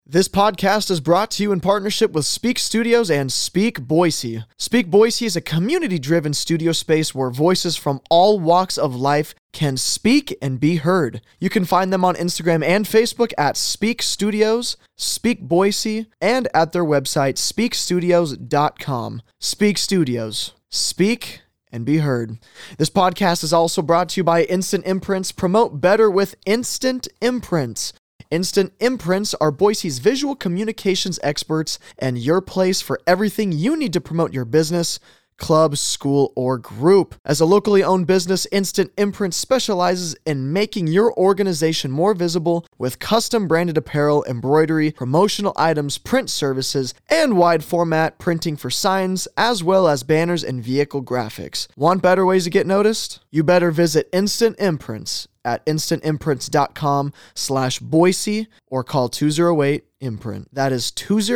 This podcast is brought to you in partnership with Speak Studios and Speak Boise. Speak Boise is a community-driven studio space where voices from all walks of life can speak and be heard. You can find them on Instagram and Facebook at Speak Studios, Speak Boise, and at their website, speakstudios.com. Speak Studios. Speak and be heard. This podcast is also brought to you by Instant Imprints. Promote better with Instant Imprints. Instant Imprints are Boise's visual communications experts and your place for everything you need to promote your business, club, school, or group. As a locally owned business, Instant Imprints specializes in making your organization more visible with custom branded apparel, embroidery, promotional items, print services, and wide format printing for signs, as well as banners and vehicle graphics. Want better ways to get noticed? You better visit Instant Imprints at instantimprints.com/Boise or call 208-IMPRINT. That is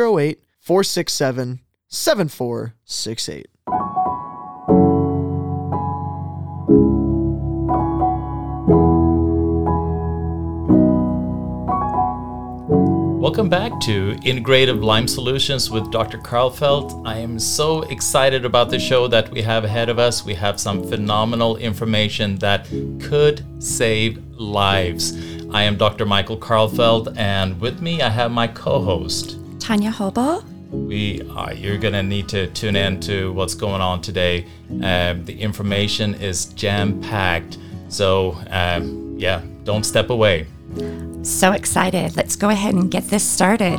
208-467-7468. Welcome back to Integrative Lyme Solutions with Dr. Karlfeldt. I am so excited about the show that we have ahead of us. We have some phenomenal information that could save lives. I am Dr. Michael Karlfeldt, and with me I have my co-host, Tanya Hobo. You're going to need to tune in to what's going on today. The information is jam-packed, so don't step away. So excited. Let's go ahead and get this started.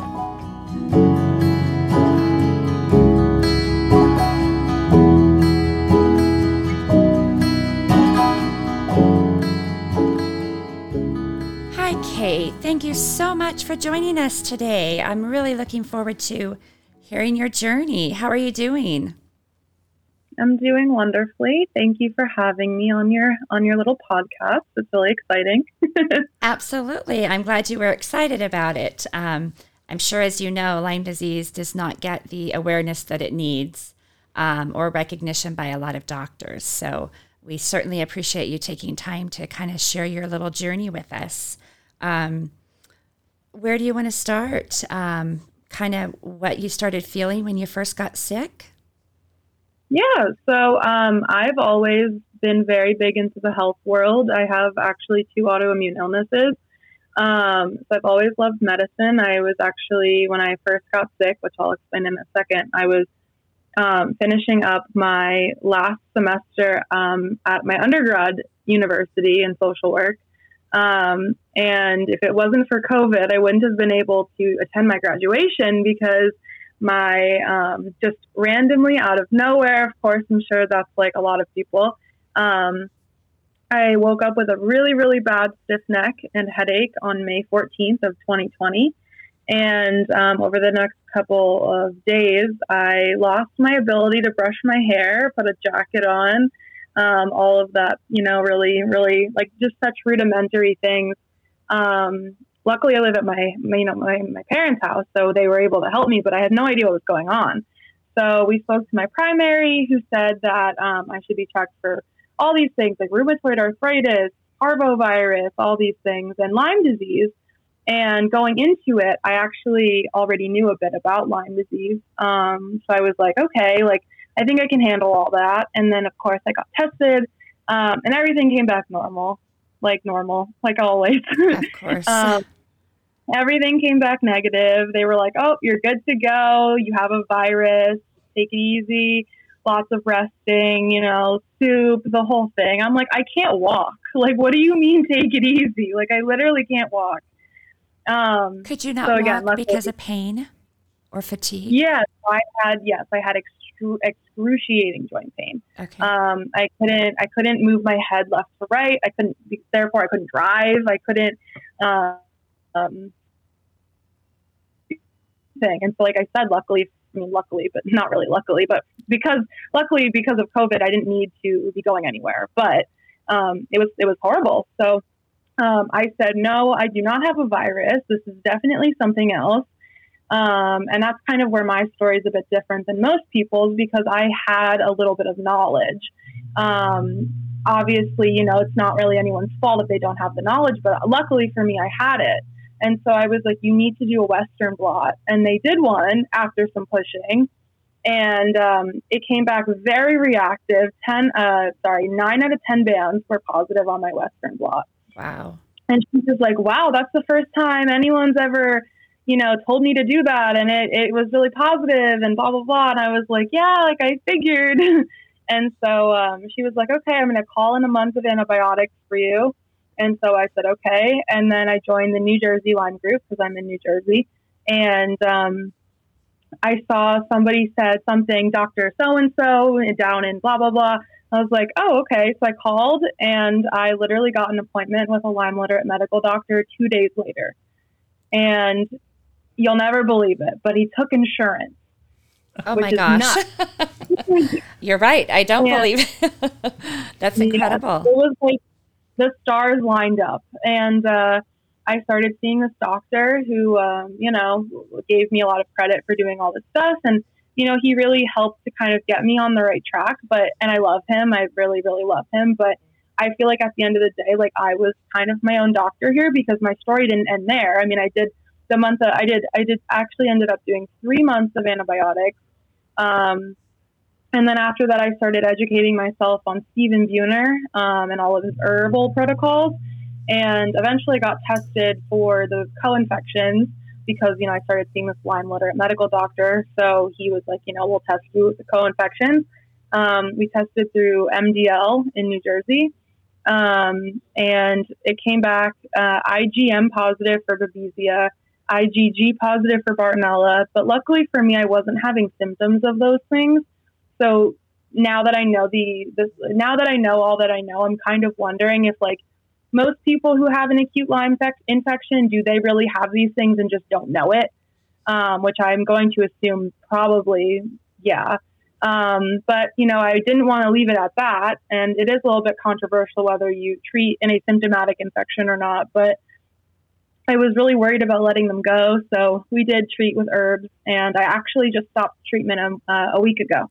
Hi, Kate. Thank you so much for joining us today. I'm really looking forward to hearing your journey. How are you doing? I'm doing wonderfully. Thank you for having me on your little podcast. It's really exciting. Absolutely. I'm glad you were excited about it. I'm sure, as you know, Lyme disease does not get the awareness that it needs or recognition by a lot of doctors. So we certainly appreciate you taking time to kind of share your little journey with us. Where do you want to start? Kind of what you started feeling when you first got sick? Yeah, so I've always been very big into the health world. I have actually 2 autoimmune illnesses. So I've always loved medicine. I was actually, when I first got sick, which I'll explain in a second, I was finishing up my last semester at my undergrad university in social work. And if it wasn't for COVID, I wouldn't have been able to attend my graduation because my just randomly out of nowhere, of course, I'm sure that's like a lot of people, I woke up with a really, really bad stiff neck and headache on May 14th of 2020. And over the next couple of days, I lost my ability to brush my hair, put a jacket on, all of that, really, really like just such rudimentary things. Luckily, I live at my parents' house, so they were able to help me, but I had no idea what was going on. So we spoke to my primary, who said that I should be checked for all these things like rheumatoid arthritis, parvovirus, all these things, and Lyme disease. And going into it, I actually already knew a bit about Lyme disease. So I was like, okay, I think I can handle all that. And then, of course, I got tested, and everything came back normal, like always. Of course. Everything came back negative. They were like, oh, you're good to go. You have a virus. Take it easy. Lots of resting, soup, the whole thing. I'm like, I can't walk. What do you mean take it easy? I literally can't walk. Could you not walk because of pain or fatigue? Yes, I had excruciating joint pain. Okay. I couldn't move my head left to right. I couldn't drive. I couldn't, thing. And so, like I said, luckily, but not really luckily, but because of COVID, I didn't need to be going anywhere, but, it was horrible. So, I said, no, I do not have a virus. This is definitely something else. And that's kind of where my story is a bit different than most people's because I had a little bit of knowledge. Obviously, it's not really anyone's fault if they don't have the knowledge, but luckily for me, I had it. And so I was like, you need to do a Western blot. And they did one after some pushing. And it came back very reactive. 9 out of 10 bands were positive on my Western blot. Wow. And she's just like, wow, that's the first time anyone's ever, told me to do that. And it was really positive and blah, blah, blah. And I was like, yeah, like I figured. And so she was like, okay, I'm going to call in a month of antibiotics for you. And so I said, okay. And then I joined the New Jersey Lyme group because I'm in New Jersey. And I saw somebody said something, Dr. So-and-so down in blah, blah, blah. I was like, oh, okay. So I called and I literally got an appointment with a Lyme literate medical doctor 2 days later. And you'll never believe it, but he took insurance. Oh my gosh. You're right. I don't believe it. That's incredible. It was like the stars lined up. And I started seeing this doctor who, gave me a lot of credit for doing all this stuff. And, he really helped to kind of get me on the right track. And I love him. I really, really love him. But I feel like at the end of the day, like I was kind of my own doctor here because my story didn't end there. I mean, I did actually ended up doing 3 months of antibiotics. And then after that, I started educating myself on Stephen Buhner and all of his herbal protocols, and eventually got tested for the co-infections because, I started seeing this Lyme literate medical doctor. So he was like, we'll test you with the co-infections. We tested through MDL in New Jersey, and it came back IgM positive for Babesia, IgG positive for Bartonella. But luckily for me, I wasn't having symptoms of those things. So now that I know all that I know, I'm kind of wondering if like most people who have an acute Lyme infection, do they really have these things and just don't know it? Which I'm going to assume probably, yeah. But, I didn't want to leave it at that. And it is a little bit controversial whether you treat an asymptomatic infection or not. But I was really worried about letting them go. So we did treat with herbs. And I actually just stopped treatment a week ago.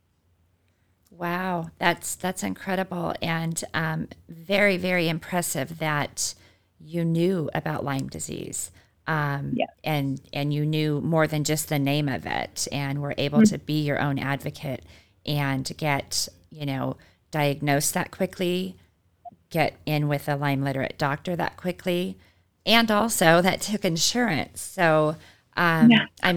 Wow, that's incredible and very, very impressive that you knew about Lyme disease. And you knew more than just the name of it and were able to be your own advocate and get, diagnosed that quickly, get in with a Lyme literate doctor that quickly, and also that took insurance. So I'm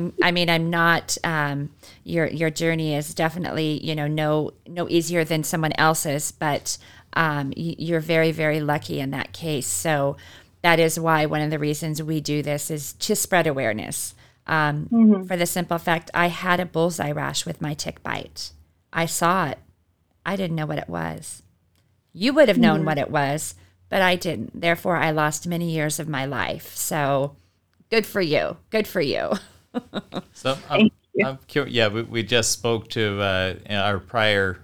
not, your journey is definitely, no easier than someone else's, but you're very, very lucky in that case. So that is why one of the reasons we do this is to spread awareness. For the simple fact, I had a bullseye rash with my tick bite. I saw it. I didn't know what it was. You would have known what it was, but I didn't. Therefore, I lost many years of my life. So good for you. Good for you. So I'm curious. Yeah, we just spoke to our prior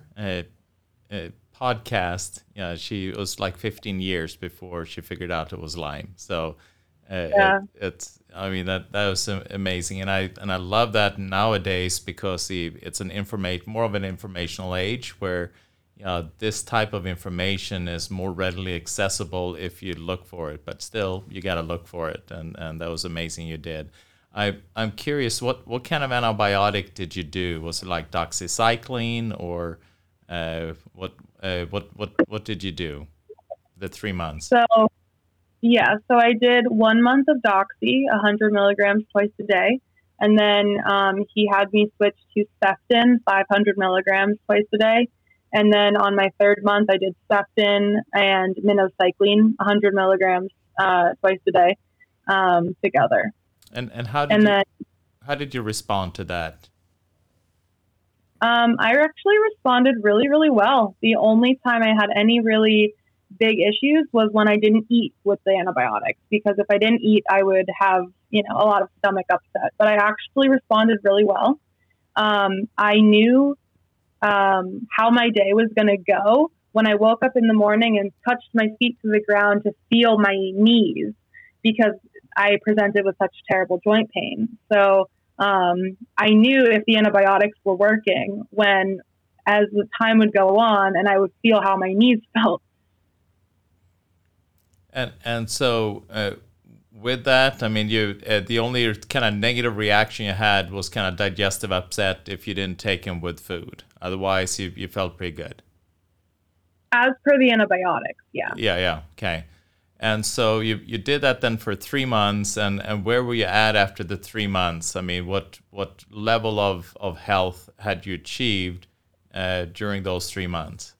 podcast. Yeah, she was like 15 years before she figured out it was Lyme. So that was amazing, and I love that nowadays because it's more of an informational age where this type of information is more readily accessible if you look for it, but still you got to look for it, and that was amazing you did. I'm curious, what kind of antibiotic did you do? Was it like doxycycline or what did you do? The 3 months. So I did 1 month of Doxy, 100 milligrams twice a day. And then he had me switch to Ceftin, 500 milligrams twice a day. And then on my 3rd month, I did Ceftin and minocycline, 100 milligrams twice a day together. And how did you respond to that? I actually responded really, really well. The only time I had any really big issues was when I didn't eat with the antibiotics, because if I didn't eat, I would have, a lot of stomach upset. But I actually responded really well. I knew how my day was going to go when I woke up in the morning and touched my feet to the ground to feel my knees, because I presented with such terrible joint pain. So I knew if the antibiotics were working as the time would go on, and I would feel how my knees felt. And so with that, I mean, you the only kind of negative reaction you had was kind of digestive upset if you didn't take them with food. Otherwise, you felt pretty good. As per the antibiotics, yeah. Yeah. Okay. And so you did that then for 3 months, and where were you at after the 3 months? I mean, what level of health had you achieved during those 3 months?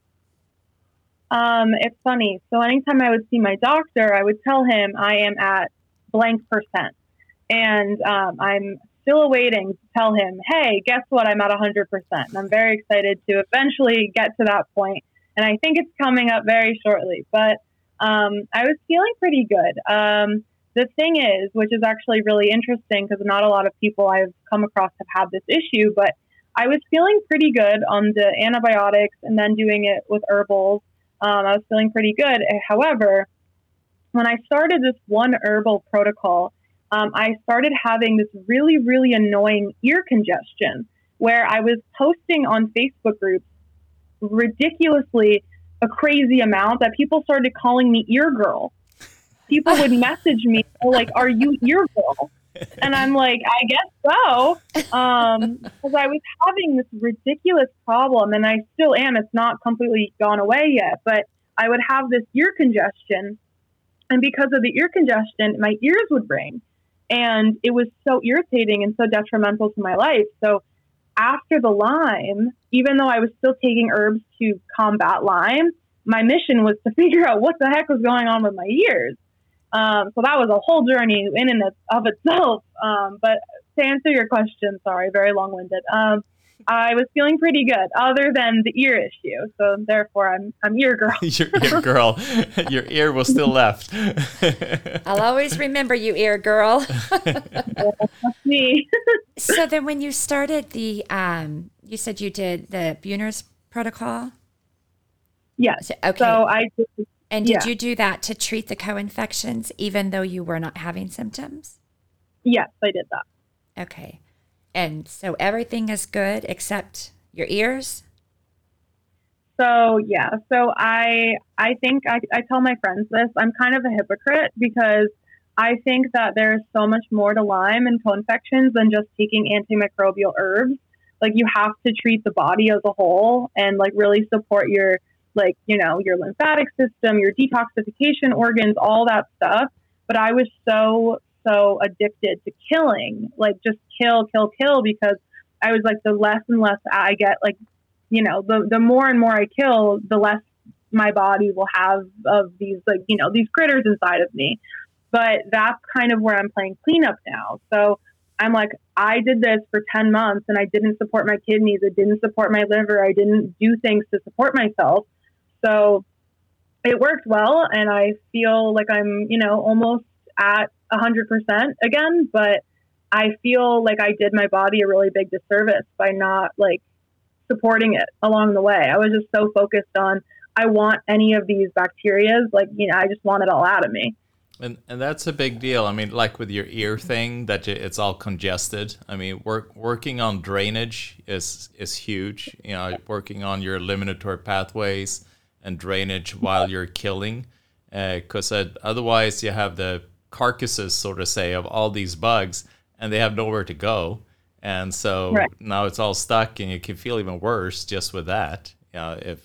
It's funny. So anytime I would see my doctor, I would tell him I am at blank %. And I'm still awaiting to tell him, hey, guess what? I'm at 100%. And I'm very excited to eventually get to that point. And I think it's coming up very shortly. But I was feeling pretty good. The thing is, which is actually really interesting because not a lot of people I've come across have had this issue, but I was feeling pretty good on the antibiotics and then doing it with herbals. I was feeling pretty good. However, when I started this one herbal protocol, I started having this really, really annoying ear congestion where I was posting on Facebook groups ridiculously a crazy amount that people started calling me ear girl. People would message me like, are you ear girl? And I'm like, I guess so. Because I was having this ridiculous problem, and I still am. It's not completely gone away yet, but I would have this ear congestion. And because of the ear congestion, my ears would ring. And it was so irritating and so detrimental to my life. So after the Lyme, even though I was still taking herbs to combat Lyme, my mission was to figure out what the heck was going on with my ears. So that was a whole journey in and of itself. But to answer your question, sorry, very long-winded. I was feeling pretty good, other than the ear issue. So therefore, I'm ear girl. Your ear girl. Your ear was still left. I'll always remember you, ear girl. That's me. So then, when you started the, you said you did the Buhner's protocol. Yes. Okay. So I did. And did you do that to treat the co-infections, even though you were not having symptoms? Yes, I did that. Okay. And so everything is good except your ears? So, yeah. So I think I tell my friends this. I'm kind of a hypocrite because I think that there's so much more to Lyme and co-infections than just taking antimicrobial herbs. Like, you have to treat the body as a whole and, like, really support your, like, you know, your lymphatic system, your detoxification organs, all that stuff. But I was so addicted to killing, like, just kill, because I was like, the less and less I get, like, you know, the more and more I kill, the less my body will have of these, like, you know, these critters inside of me. But that's kind of where I'm playing cleanup now. So I'm like, I did this for 10 months and I didn't support my kidneys. I didn't support my liver. I didn't do things to support myself. So it worked well. And I feel like I'm, you know, almost at 100% again, but I feel like I did my body a really big disservice by not, like, supporting it along the way. I was just so focused on, I want any of these bacteria, like, you know, I just want it all out of me. And that's a big deal. I mean, like with your ear thing, that it's all congested. I mean, working on drainage is huge. You know, working on your eliminatory pathways and drainage while you're killing, because otherwise you have the carcasses, so to say, of all these bugs, and they have nowhere to go. And so right. Now it's all stuck, and you can feel even worse just with that. That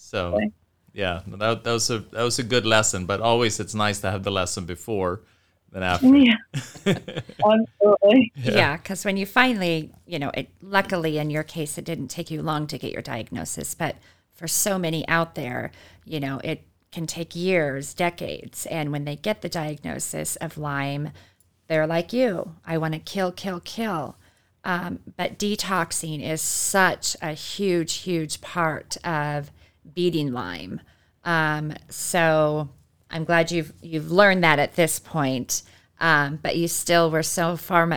was a good lesson, but always it's nice to have the lesson before than after. Yeah, absolutely. Yeah, because when you finally, you know, luckily in your case, it didn't take you long to get your diagnosis, but for so many out there, you know, it can take years, decades. And when they get the diagnosis of Lyme, they're like you, I want to kill. But detoxing is such a huge, huge part of beating Lyme. So I'm glad you've learned that at this point. But you still were so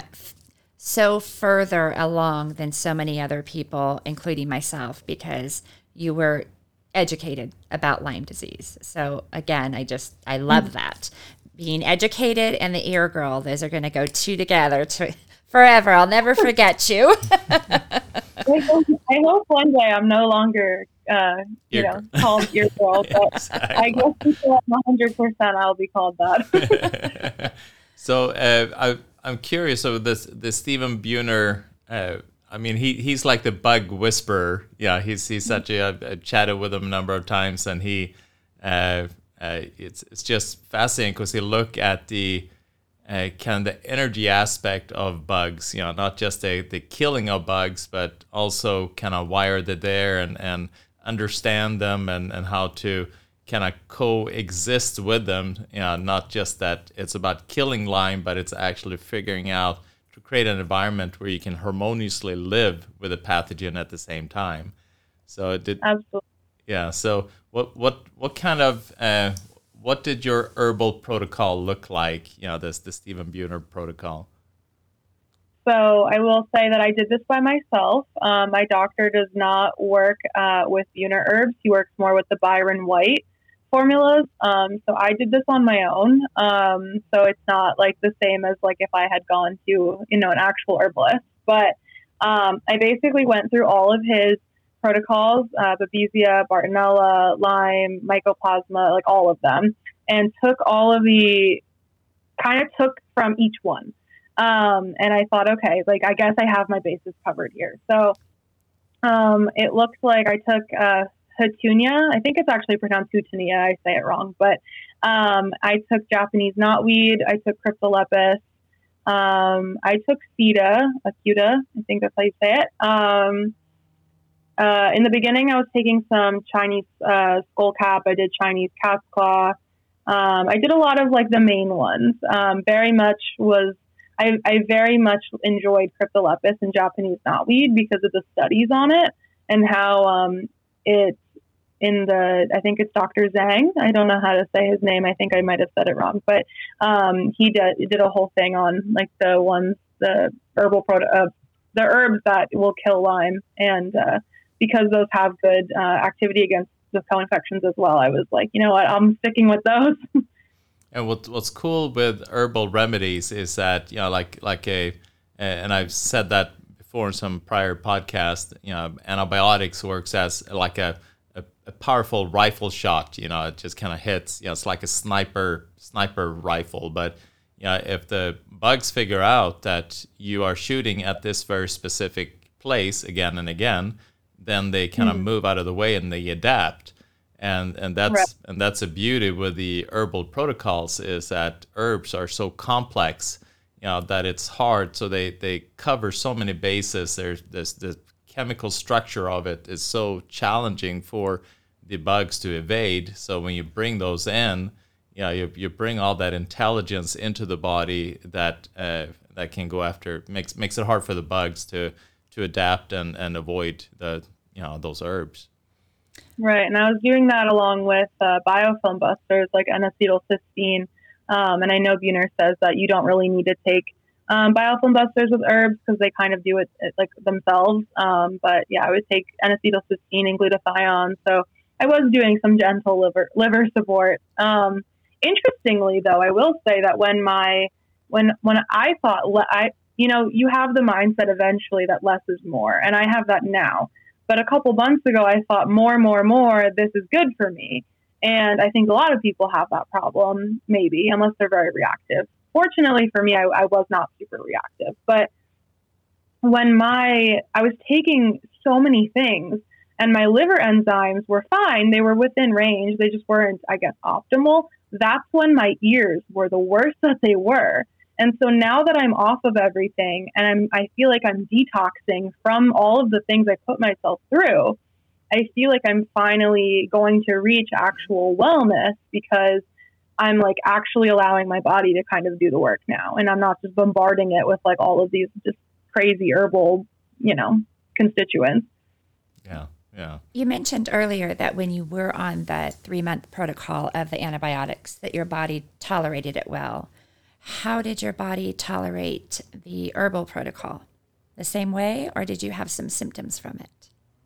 further along than so many other people, including myself, because you were educated about Lyme disease. So again, I love that. Being educated and the ear girl, those are going to go two together forever. I'll never forget you. I hope one day I'm no longer, called ear girl, but Exactly. I guess until I'm 100%, I'll be called that. So I'm curious. So this Stephen Buhner. I mean, he's like the bug whisperer. Yeah, he's such a. I've chatted with him a number of times, and it's just fascinating because he look at the kind of the energy aspect of bugs. You know, not just the killing of bugs, but also kind of why they're there and understand them and how to kind of coexist with them. You know, not just that it's about killing Lyme, but it's actually figuring out to create an environment where you can harmoniously live with a pathogen at the same time. So it did. Absolutely. Yeah. So what kind of what did your herbal protocol look like? You know, the Stephen Buhner protocol. So I will say that I did this by myself. My doctor does not work with Buhner herbs. He works more with the Byron White formulas. So I did this on my own. So it's not like the same as like if I had gone to, an actual herbalist. But I basically went through all of his protocols, Babesia, Bartonella, Lyme, Mycoplasma, like all of them, and took from each one. And I thought, okay, like I guess I have my bases covered here. So it looks like I took Hatunia. I think it's actually pronounced Hatunia. I say it wrong, but I took Japanese knotweed. I took Cryptolepis. I took Acuta. I think that's how you say it. In the beginning, I was taking some Chinese skullcap. I did Chinese cat's claw. I did a lot of like the main ones. I very much enjoyed Cryptolepis and Japanese knotweed because of the studies on it and how it's I think it's Dr. Zhang. I don't know how to say his name. I think I might have said it wrong, but he did a whole thing on like the herbs that will kill Lyme, and because those have good activity against the co-infections as well. I was like, you know what, I'm sticking with those. And what's cool with herbal remedies is that, and I've said that before in some prior podcasts, antibiotics works as like a powerful rifle shot. It just kind of hits. It's like a sniper rifle. But if the bugs figure out that you are shooting at this very specific place again and again, then they kind of move out of the way and they adapt. And that's a beauty with the herbal protocols is that herbs are so complex, that it's hard. So they cover so many bases. There's the chemical structure of it is so challenging for the bugs to evade. So when you bring those in, you bring all that intelligence into the body that can go after makes it hard for the bugs to adapt and avoid those herbs. Right, and I was doing that along with biofilm busters like N-acetylcysteine, and I know Buhner says that you don't really need to take biofilm busters with herbs because they kind of do it like themselves. But yeah, I would take N-acetylcysteine and glutathione. So I was doing some gentle liver support. Interestingly, though, I will say that when I thought you have the mindset eventually that less is more, and I have that now. But a couple months ago, I thought more, this is good for me. And I think a lot of people have that problem, maybe, unless they're very reactive. Fortunately for me, I was not super reactive. But when I was taking so many things and my liver enzymes were fine, they were within range, they just weren't, I guess, optimal, that's when my ears were the worst that they were. And so now that I'm off of everything and I feel like I'm detoxing from all of the things I put myself through, I feel like I'm finally going to reach actual wellness because I'm like actually allowing my body to kind of do the work now. And I'm not just bombarding it with like all of these just crazy herbal, constituents. Yeah. Yeah. You mentioned earlier that when you were on the 3-month protocol of the antibiotics, that your body tolerated it well. How did your body tolerate the herbal protocol? The same way, or did you have some symptoms from it?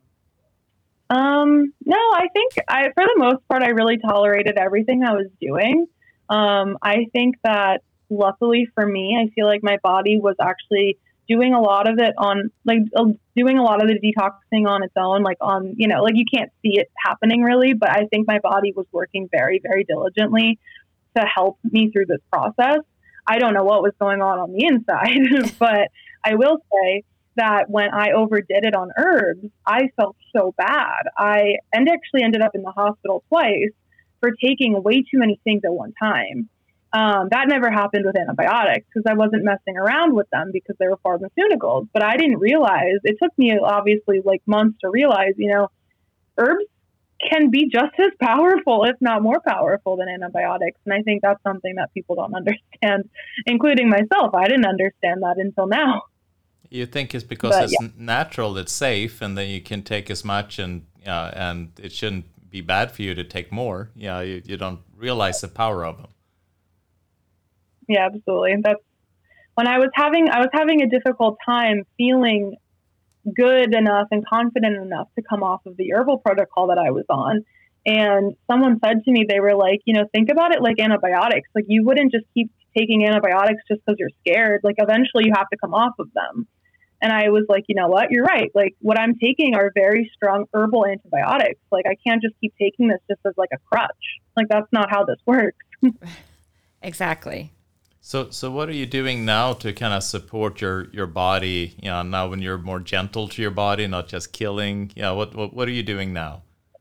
No, I think for the most part, I really tolerated everything I was doing. I think that luckily for me, I feel like my body was actually doing a lot of it on doing a lot of the detoxing on its own, like on, like you can't see it happening really, but I think my body was working very, very diligently to help me through this process. I don't know what was going on the inside, but I will say that when I overdid it on herbs, I felt so bad. I actually ended up in the hospital twice for taking way too many things at one time. That never happened with antibiotics because I wasn't messing around with them because they were pharmaceuticals. But I didn't realize, it took me obviously like months to realize, herbs can be just as powerful, if not more powerful than antibiotics. And I think that's something that people don't understand, including myself. I didn't understand that until now. You think it's because it's natural, it's safe, and then you can take as much, and it shouldn't be bad for you to take more. You don't realize the power of them. Yeah, absolutely. That's when I was having a difficult time feeling good enough and confident enough to come off of the herbal protocol that I was on. And someone said to me, they were like, think about it like antibiotics. Like you wouldn't just keep taking antibiotics just because you're scared. Like eventually you have to come off of them. And I was like, you know what, you're right. Like what I'm taking are very strong herbal antibiotics. Like I can't just keep taking this just as like a crutch. Like that's not how this works. Exactly. So what are you doing now to kind of support your body, now when you're more gentle to your body, not just killing? What are you doing now?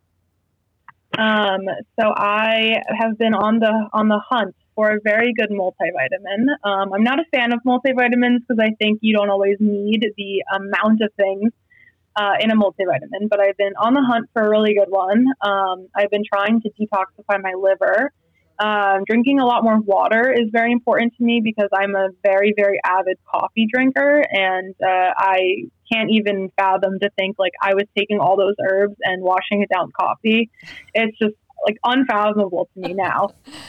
So I have been on the hunt for a very good multivitamin. I'm not a fan of multivitamins because I think you don't always need the amount of things in a multivitamin, but I've been on the hunt for a really good one. I've been trying to detoxify my liver. Drinking a lot more water is very important to me because I'm a very, very avid coffee drinker, and I can't even fathom to think like I was taking all those herbs and washing it down coffee. It's just like unfathomable to me now.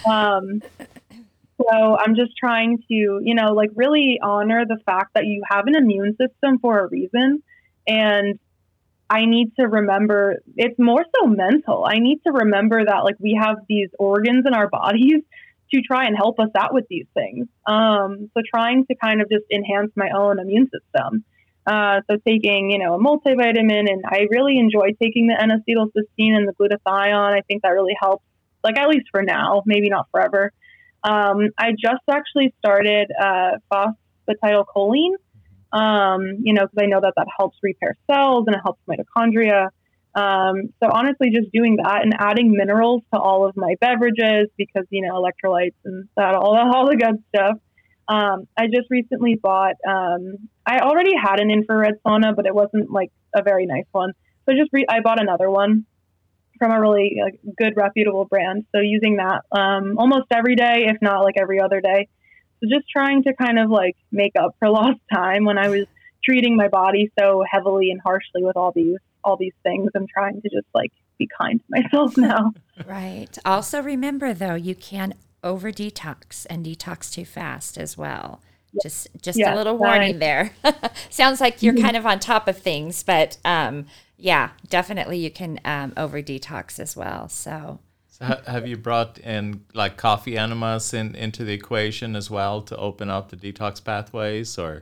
So I'm just trying to, like really honor the fact that you have an immune system for a reason. And I need to remember, it's more so mental. I need to remember that like we have these organs in our bodies to try and help us out with these things. So trying to kind of just enhance my own immune system. So taking, a multivitamin, and I really enjoy taking the N-acetylcysteine and the glutathione. I think that really helps, like at least for now, maybe not forever. I just actually started phosphatidylcholine. Because I know that helps repair cells and it helps mitochondria. So honestly, just doing that and adding minerals to all of my beverages because, electrolytes and all the good stuff. I just recently bought, I already had an infrared sauna, but it wasn't like a very nice one. So I bought another one from a really good, reputable brand. So using that almost every day, if not like every other day. So just trying to kind of like make up for lost time when I was treating my body so heavily and harshly with all these things. I'm trying to just like be kind to myself now. Right. Also remember though, you can over detox and detox too fast as well. Just a little warning there. Sounds like you're kind of on top of things, but definitely you can over detox as well. So have you brought in like coffee enemas into the equation as well to open up the detox pathways, or?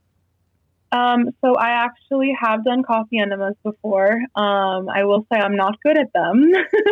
So I actually have done coffee enemas before. I will say I'm not good at them.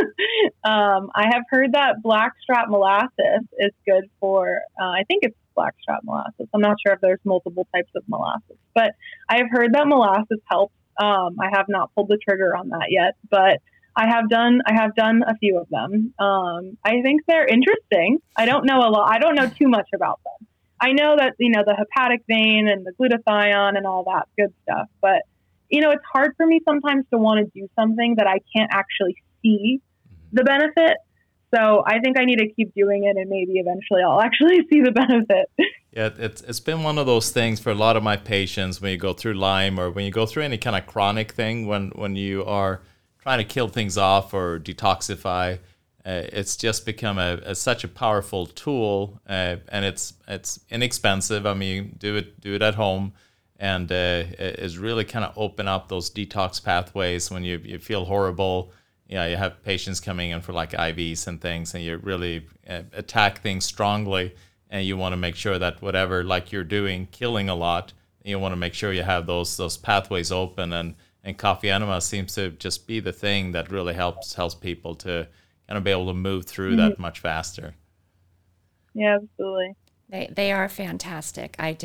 I have heard that blackstrap molasses is good for, I think it's blackstrap molasses. I'm not sure if there's multiple types of molasses, but I have heard that molasses helps. I have not pulled the trigger on that yet, but I have done a few of them. I think they're interesting. I don't know a lot. I don't know too much about them. I know that, the hepatic vein and the glutathione and all that good stuff, but it's hard for me sometimes to want to do something that I can't actually see the benefit. So I think I need to keep doing it, and maybe eventually I'll actually see the benefit. Yeah, it's been one of those things for a lot of my patients when you go through Lyme or when you go through any kind of chronic thing, when you are trying to kill things off or detoxify. It's just become such a powerful tool, and it's inexpensive. I mean, do it at home, and it's really kind of open up those detox pathways when you feel horrible. You have patients coming in for like IVs and things, and you really attack things strongly, and you want to make sure that whatever like you're doing, killing a lot, you want to make sure you have those pathways open, and coffee enema seems to just be the thing that really helps people to kind of be able to move through that much faster. Yeah, absolutely. They are fantastic. I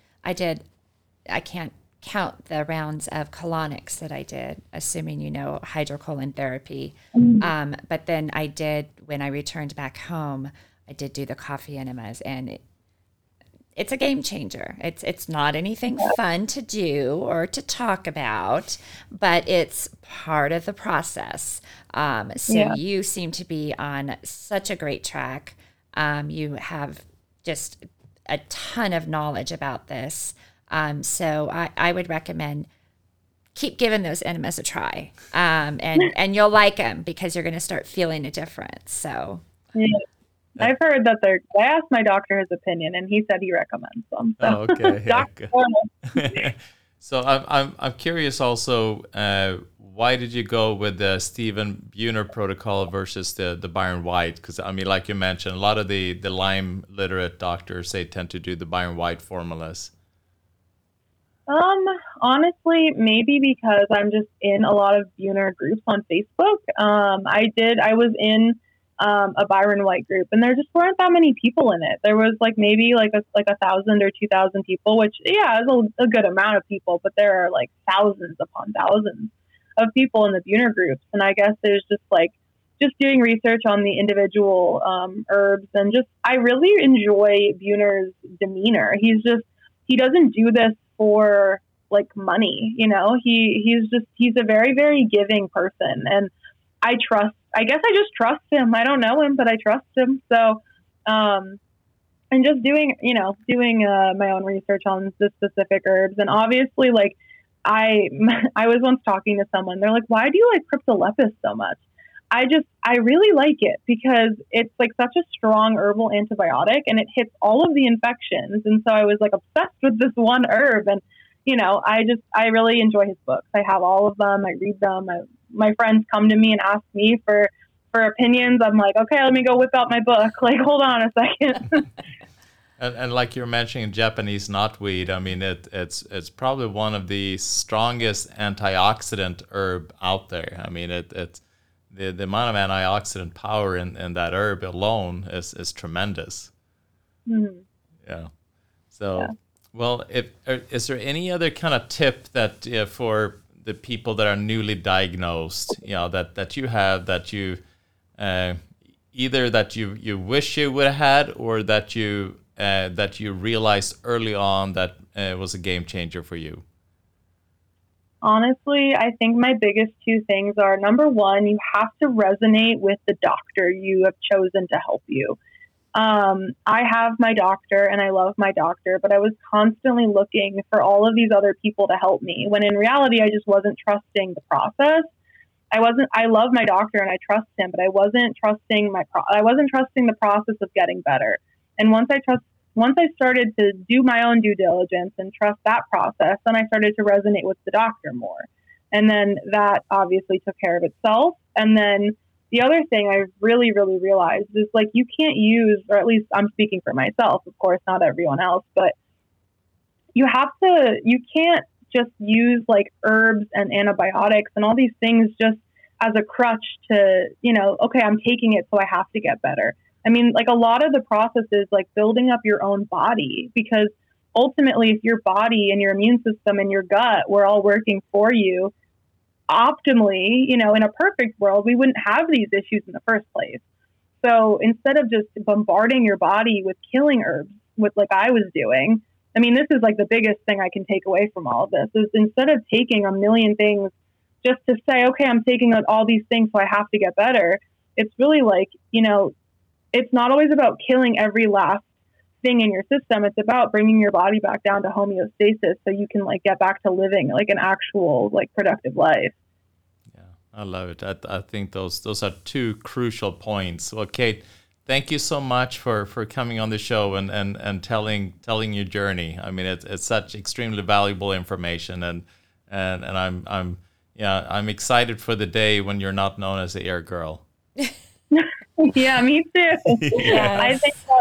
can't count the rounds of colonics that I did, assuming you know hydrocolon therapy. But then I did, when I returned back home, I did do the coffee enemas, and it's a game changer. It's not anything fun to do or to talk about, but it's part of the process. You seem to be on such a great track. You have just a ton of knowledge about this. So I would recommend keep giving those enemas a try. And you'll like them because you're going to start feeling a difference. So yeah. I've heard that I asked my doctor his opinion, and he said he recommends them. So. Oh, okay. So I'm curious also, why did you go with the Stephen Buhner protocol versus the Byron White? Because I mean, like you mentioned, a lot of the Lyme literate doctors, they tend to do the Byron White formulas. Honestly, maybe because I'm just in a lot of Buhner groups on Facebook. I was in a Byron White group, and there just weren't that many people in it. There was maybe 1,000 or 2,000 people, which is a good amount of people, but there are thousands upon thousands of people in the Buhner groups. And I guess there's just doing research on the individual herbs, and I really enjoy Buhner's demeanor. He doesn't do this for money, he's a very, very giving person, and I just trust him. I don't know him, but I trust him. So, and just doing my own research on the specific herbs. And obviously, I was once talking to someone, they're like, why do you like Cryptolepis so much? I really like it because it's such a strong herbal antibiotic, and it hits all of the infections. And so I was obsessed with this one herb, and I really enjoy his books. I have all of them. I read them. My friends come to me and ask me for opinions. I'm like, okay, let me go whip out my book. Hold on a second. and like you're mentioning Japanese knotweed, I mean, it's probably one of the strongest antioxidant herb out there. I mean, it's the amount of antioxidant power in that herb alone is tremendous. Mm-hmm. Yeah. So, well, is there any other kind of tip that for the people that are newly diagnosed, that you have, that you either that you wish you would have had, or that you realized early on that was a game changer for you? Honestly, I think my biggest two things are, number one, you have to resonate with the doctor you have chosen to help you. I have my doctor and I love my doctor, but I was constantly looking for all of these other people to help me, when in reality, I just wasn't trusting the process. I love my doctor and I trust him, but I wasn't trusting the process of getting better. And once I started to do my own due diligence and trust that process, then I started to resonate with the doctor more. And then that obviously took care of itself. And then the other thing I really, really realized is you can't use, or at least I'm speaking for myself, of course, not everyone else, but you can't just use herbs and antibiotics and all these things just as a crutch to, okay, I'm taking it, so I have to get better. I mean, a lot of the process is building up your own body, because ultimately if your body and your immune system and your gut were all working for you optimally, in a perfect world, we wouldn't have these issues in the first place. So instead of just bombarding your body with killing herbs, with I was doing, I mean, this is the biggest thing I can take away from all of this, is instead of taking a million things just to say, okay, I'm taking all these things, so I have to get better. It's really it's not always about killing every last thing in your system. It's about bringing your body back down to homeostasis so you can get back to living an actual productive life. Yeah, I love it. I think those are two crucial points. Well, Kate, thank you so much for coming on the show and telling your journey. I mean, it's such extremely valuable information, and I'm excited for the day when you're not known as the Air Girl. Yeah, me too. Yes. I think that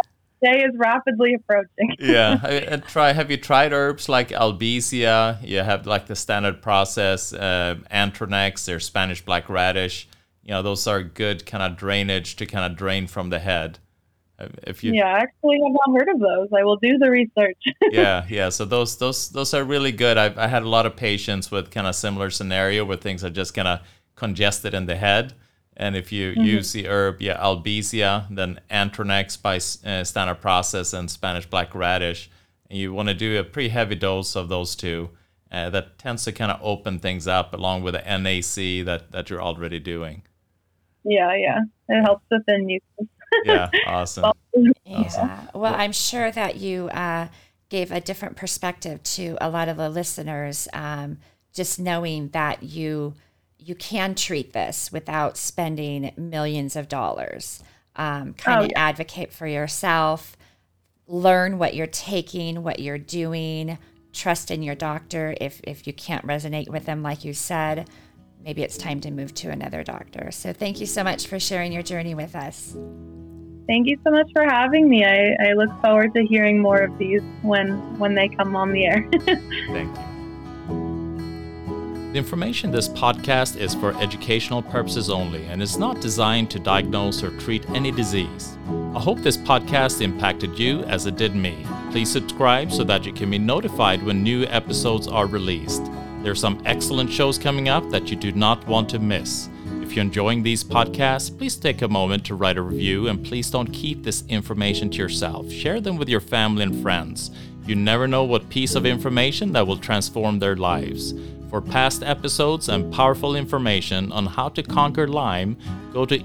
day is rapidly approaching. Yeah. Have you tried herbs like Albizia? You have like the standard process, Antronex or Spanish black radish. Those are good kind of drainage to kind of drain from the head. Yeah, actually, I've not heard of those. I will do the research. Yeah. So those are really good. I had a lot of patients with kind of similar scenario where things are just kind of congested in the head. And if you use the herb, Albizia, then Antronex by standard process and Spanish black radish, and you want to do a pretty heavy dose of those two, that tends to kind of open things up along with the NAC that you're already doing. Yeah. It helps with the mucus. Yeah, awesome. Yeah. Well, I'm sure that you gave a different perspective to a lot of the listeners, just knowing that you can treat this without spending millions of dollars. Advocate for yourself, learn what you're taking, what you're doing, trust in your doctor. If you can't resonate with them, like you said, maybe it's time to move to another doctor. So thank you so much for sharing your journey with us. Thank you so much for having me. I look forward to hearing more of these when they come on the air. Thank you. The information in this podcast is for educational purposes only and is not designed to diagnose or treat any disease. I hope this podcast impacted you as it did me. Please subscribe so that you can be notified when new episodes are released. There are some excellent shows coming up that you do not want to miss. If you're enjoying these podcasts, please take a moment to write a review, and please don't keep this information to yourself. Share them with your family and friends. You never know what piece of information that will transform their lives. For past episodes and powerful information on how to conquer Lyme, go to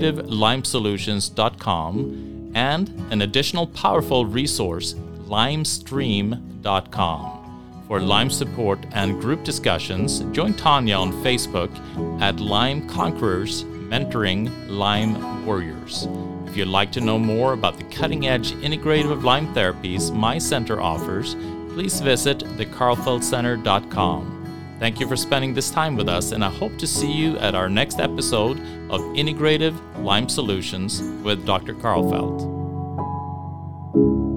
integrativelimesolutions.com, and an additional powerful resource, lymestream.com. For Lyme support and group discussions, join Tanya on Facebook at Lyme Conquerors Mentoring Lyme Warriors. If you'd like to know more about the cutting-edge integrative Lyme therapies my center offers, please visit thekarlfeldcenter.com. Thank you for spending this time with us, and I hope to see you at our next episode of Integrative Lyme Solutions with Dr. Karlfeldt.